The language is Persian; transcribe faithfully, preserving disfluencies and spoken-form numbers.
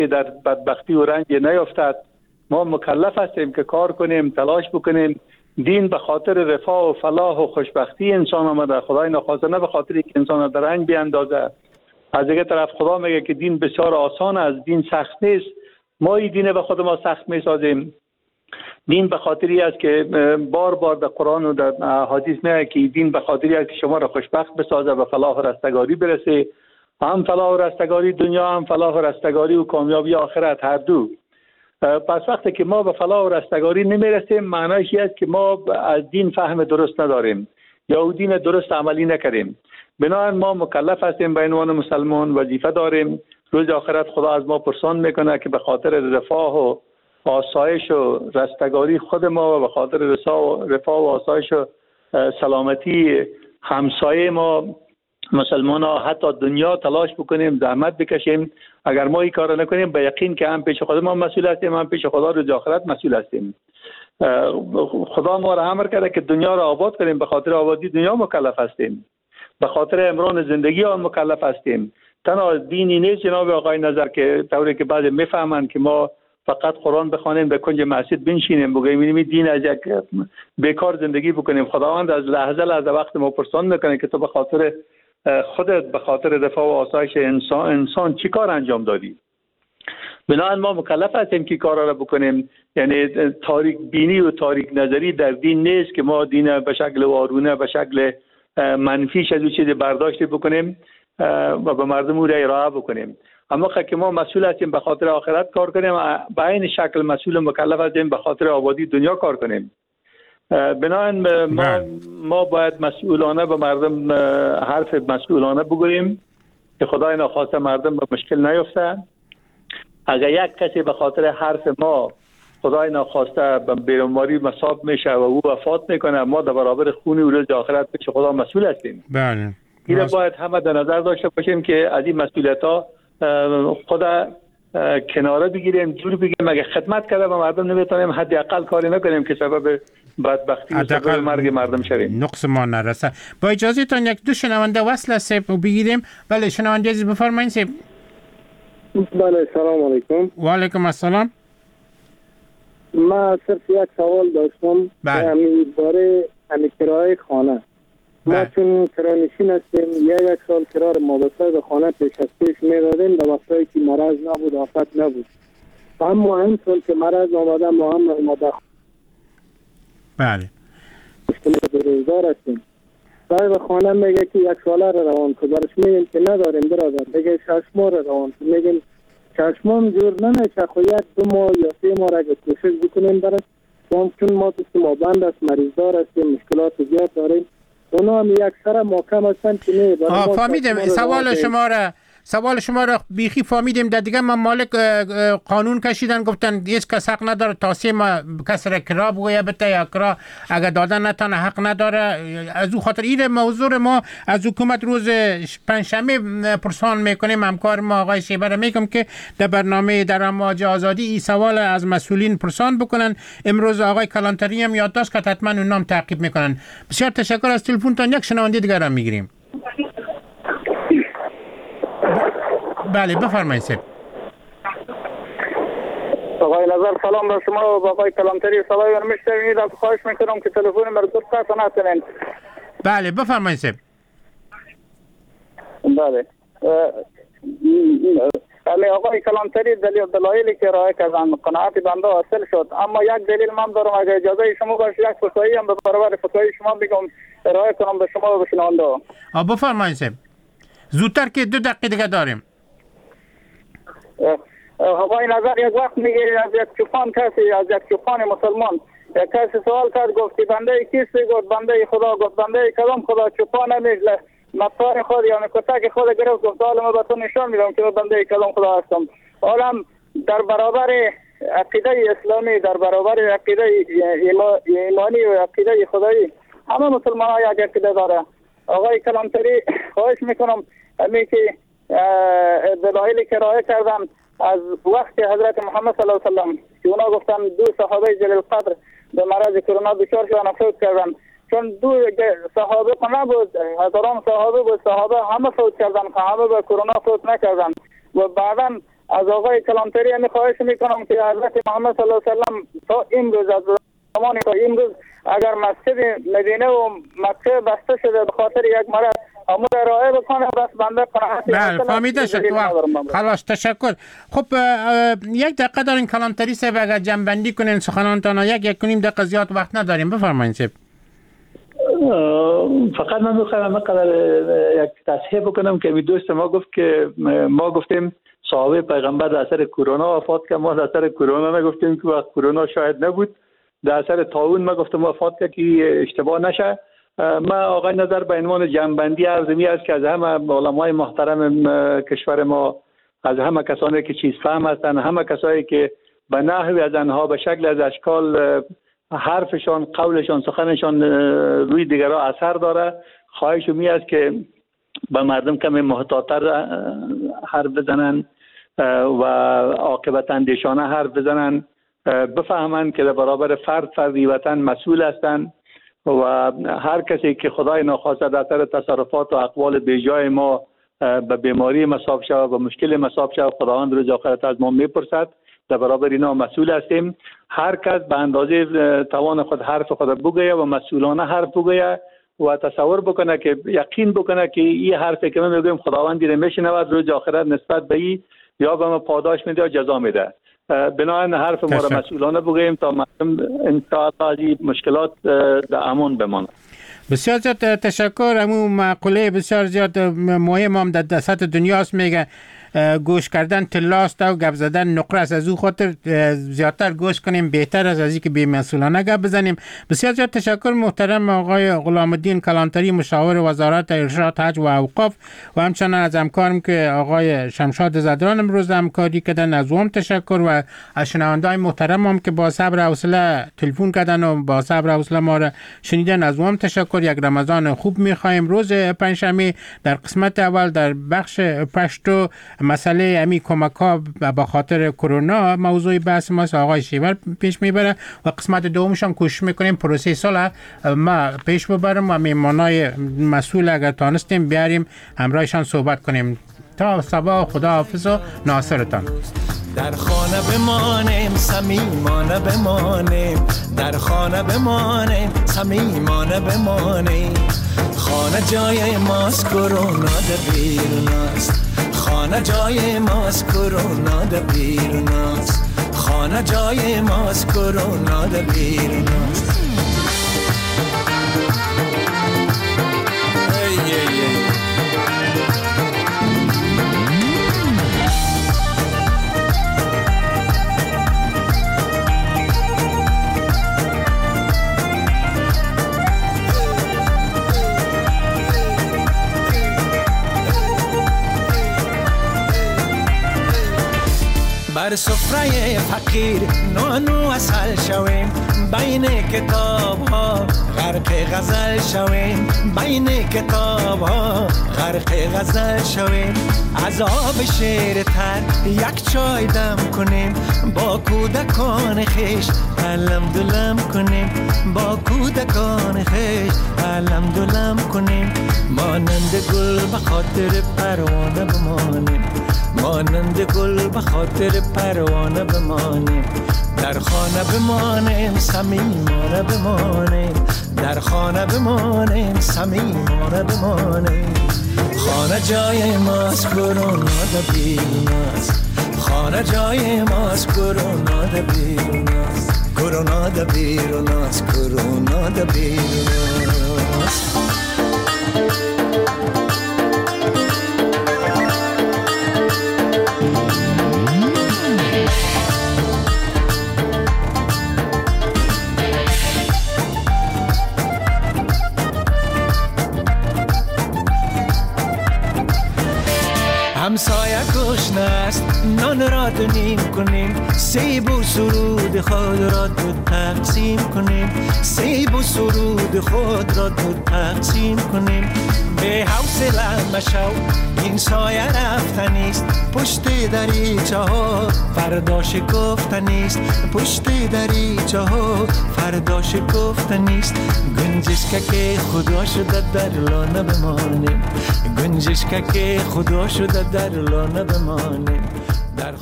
در بدبختی و رنج نیفتد. ما مکلف هستیم که کار کنیم، تلاش بکنیم. دین به خاطر رفاه و فلاح و خوشبختی انسان آمده، خدای نخواسته نه به خاطر که انسان در رنج بیاندازه. از دیگه طرف خدا میگه که دین بسیار آسان است، دین سخت نیست. ما این دین به خود ما سخت میسازیم. دین به خاطری است که بار بار در قرآن و در احادیث میگه که دین به خاطری است که شما را خوشبخت بسازه و فلاح و رستگاری برسه، هم فلاح و رستگاری دنیا، هم فلاح و رستگاری و کامیابی آخرت، هر دو. پس وقتی که ما به فلاح و رستگاری نمیرسیم، معنیش این است که ما از دین فهم درست نداریم یا دین درست عملی نکردیم. بنابراین ما مکلف هستیم به عنوان مسلمان، وظیفه داریم. روز آخرت خدا از ما پرسان میکنه که به خاطر رفاه و آسایش و رستگاری خود ما و به خاطر رفاه و آسایش و سلامتی همسایه ما مسلمان ها حتی دنیا تلاش بکنیم، زحمت بکشیم. اگر ما این کار نکنیم به یقین که هم پیش خود ما مسئول هستیم، هم پیش خدا روز آخرت مسئول هستیم. خدا ما را امر کرده که دنیا را آباد کنیم، به خاطر آبادی دنیا مکلف هستیم، به خاطر امران زندگی آن مکلف هستیم. تنها دینی نیست جناب آقای نظر که طوری که بعضی میفهمند که ما فقط قرآن بخوانیم به کنج مسجد بنشینیم بگیم این دین از یک بیکار زندگی بکنیم. خداوند از لحظه لحظه وقت ما پرسان میکنه که تو به خاطر خودت، به خاطر رفاه و آسایش انسان انسان چی کار انجام دادی؟ بنابراین ما مکلف هستیم که کارا را بکنیم. یعنی تاریک بینی و تاریک نظری در دین نیست که ما دین به شکل وارونه، به شکل منفیش از اون چیز برداشت بکنیم و به مردم او را ارائه بکنیم. اما که ما مسئول هستیم به خاطر آخرت کار کنیم، به این شکل مسئول مکلف هستیم به خاطر آبادی دنیا کار کنیم. بنابراین ما, ما باید مسئولانه به مردم حرف مسئولانه بگوییم که خدای نخواسته مردم به مشکل نیفته. اگر یک کسی به خاطر حرف ما خدای نخواسته به بیماری مصاب میشه و او وفات میکنه، ما در برابر خون او روز آخرت پیش خدا مسئول هستیم. بله. این باید همه در نظر داشته باشیم که از این مسئولیت ها خدا کناره بگیریم، دور بگیریم. اگه خدمت کرده به مردم نمیتونیم حداقل کاری نکنیم که سبب بدبختی و سبب مرگ مردم شویم. نقص ما نرسه. با اجازهتان یک دو شنونده وصل است بگیریم. بله شنونده عزیز بفرمایید سیب. بله سلام علیکم. و علیکم السلام. ما صرف یک سوال داشتم همین باره همین کرایه خانه. ما چون کرانشین هستیم، یک یک سال کرار ما به صاحب خانه پیش از پیش میدادیم در وقتایی که مرض نبود، آفت نبود. اما این سال که مرض آمده ما هم مدخل بله مشکل روزدار هستیم. صاحب خانه میگه که یک ساله رو روان که برش میگیم که نداریم برادر، میگه شش ماه رو روان که میگیم شش ماه جور نمیشه، خو یک دو ماه یا سه ماه اگه کوشش بکنیم برش. چون ما دست ما بند است، مریضدار هستیم، مشکلات زیاد داریم. اونا هم یک سر محکم هستن که نه. آه فهمیدم سوال شما را سوال شما را بیخی فهمیدیم. در دیگه من مالک قانون کشیدن گفتن هیچ کس حق نداره توصیه ما کس را کرا بگویه بته یا کرا اگر دادن نتانه حق نداره. از او خاطر این موضوع ما از حکومت روز پنجشنبه پرسان میکنیم. همکار ما آقای شیبر میگم که در برنامه در امواج آزادی این سوال از مسئولین پرسان بکنن. امروز آقای کلانتری هم یادداشت کرد، حتما اونها هم تعقیب میکنن. بسیار تشکر از تلفنتون. یک شنونده دیگر هم میگیریم. بله بفرمایید سید. آقای نظر سلام بر شما و آقای کلانتری. صدای من میشنوید؟ از خواهش میکنم که تلفن مرا دو تا نکنین. بله بفرمایید سید. بله علی آقای کلانتری دلیل دلایلی که ارائه کردن قناعت بنده حاصل شد، اما یک دلیل من دارم. اگه اجازه شما باشه یک فتوایی هم به برابر فتوایی شما بگم ارائه کنم به شما و به شنونده. آ بفرمایید سید. زودتر که دو دقیقه دیگه داریم. آقای نظر یک وقت میگه از یک چوپان کسی، از یک چوپان مسلمان یک کسی سوال کرد، گفت که بنده کیستی؟ گفت بنده خدا. گفت بنده کدام خدا؟ چوپان نمیگه مطار خود یا کتک خود گرفت. گفت حالا من به تو نشان میدم که بنده کدام خدا هستم. حالا در برابر عقیده اسلامی، در برابر عقیده ایمانی و عقیده خدایی همه مسلمان ها یک عقیده داره. آقای کلانتری خواهش میکنم همین که دلایلی که ارائه کردن از وقت حضرت محمد صلی الله علیه و سلم که اونا گفتن دو صحابه جلیل قدر به مرض کرونا دچار شدن فوت کردن، چون دو صحابه نبود، هزاران صحابه بود، صحابه همه فوت کردن، همه به کرونا فوت نکردن و بعدا از آقای کلانتری می خواهش میکنم که حضرت محمد صلی الله علیه و سلم تا امروز از زمان تا امروز اگر مسجد مدینه و مکه بسته شده به خاطر یک مرض امور ارائه بکنه بس بنده قناعت. بله فهمیده شد. خلاص تشکر. خب یک دقیقه دارین کلانتری صاحب اگر جنبندی کنین سخنانتان یک یک کنیم دقیقه زیاد وقت نداریم بفرمایید صاحب. فقط من میخوام قدر یک تصحیح بکنم که می دوست ما گفت که ما گفتیم صحابه پیغمبر در اثر کرونا وفات کرد. ما در اثر کرونا نگفتیم که وقت کرونا شاید نبود. در اثر طاعون ما گفتم وفات کرد که اشتباه نشه. ما آقای نظر به عنوان جنبندی عرض می است که از همه علمای محترم کشور ما، از همه کسانی که چیز فهم هستند، همه کسایی که به نحوی از آنها به شکل از اشکال حرفشان، قولشان، سخنشان روی دیگرها اثر داره، خواهش می است که به مردم کمی محتاط‌تر حرف بزنن و عاقبت اندیشانه حرف بزنن، بفهمند که در برابر فرد فردی وطن مسئول هستند و هر کسی که خدای ناخواسته در اثر تصرفات و اقوال بیجای ما به بیماری مصاب شود و مشکل مصاب شود، خداوند روز آخرت از ما میپرسد. در برابر اینا مسئول هستیم. هر کس به اندازه توان خود حرف خود بگوید و مسئولانه حرف بگوید و تصور بکنه که یقین بکنه که این حرفی که من میگم خداوند دیره میشنود، روز آخرت نسبت به این یا به ما پاداش میده یا جزا میده. بنابراین حرف ما را مسئولانه بگوییم تا مردم ان شاء الله مشکلات در امان بمانند. بسیار زیاد تشکر. امو مقوله بسیار زیاد مهم هم در دست دنیاست، میگه گوش کردن طلاست و گپ زدن نقره است. از او خاطر زیادتر گوش کنیم بهتر است از اینکه بی‌مسئولانه گپ بزنیم. بسیار زیاد تشکر محترم آقای غلام الدین کلانتری مشاور وزارت ارشاد حج و اوقاف و همچنان از همکارم که آقای شمشاد زدران امروز همکاری کردن از اون تشکر و از شنونده‌های محترم هم که با صبر و حوصله تلفن کردن و با صبر و حوصله ما را شنیدن از اون تشکر. یک رمضان خوب می‌خوایم. روز پنجشنبه در قسمت اول در بخش پشتو مسئله امی کمک ها با خاطر کرونا موضوع بحث ما آقای شیور پیش میبره و قسمت دومش هم کوشش میکنیم پروسه صلح ما پیش ببریم و میمانای مسئول اگر تانستیم بیاریم همراهشان صحبت کنیم. تا صبح خدا حافظ و ناصرتان. در خانه بمانیم صمیمانه بمانیم، در خانه بمانیم صمیمانه بمانیم. خانه جای ماست کرونا در بیروناست، خانه جای ماست کرونا در بیروناست، خانه جای ماست کرونا در بیروناست. بر سفره فقیر نان و عسل شویم، بین کتاب ها غرق غزل شویم، بین کتاب ها غرق غزل شویم. از آب شیر تر یک چای دم کنیم، با کودکان خیش علم دلم کنیم، با کودکان خیش علم دلم کنیم. مانند گل به خاطر پروانه بمانیم، مانند گل به خاطر پروانه بمانیم. در خانه بمانیم صمیمانه بمانیم، در خانه بمانیم صمیمانه بمانیم. خانه جای ماست کرونا در بیروناست، خانه جای ماست کرونا در بیروناست، کرونا در بیروناست، کرونا در بیروناست. همسایه گشنه است نان را دو نیم کنیم، سیب و سرود خود را دو تقسیم کنیم، سیب و سرود خود را دو تقسیم کنیم. به حوصله مشو این سایه رفتنیست، پشت دریچه ها فردا شکفتنیست، پشت دریچه ها فردا شکفتنیست. گنجشکه که خدا شده در لانه بمانیم، گنجشکه که خدا شده در لانه بمانیم.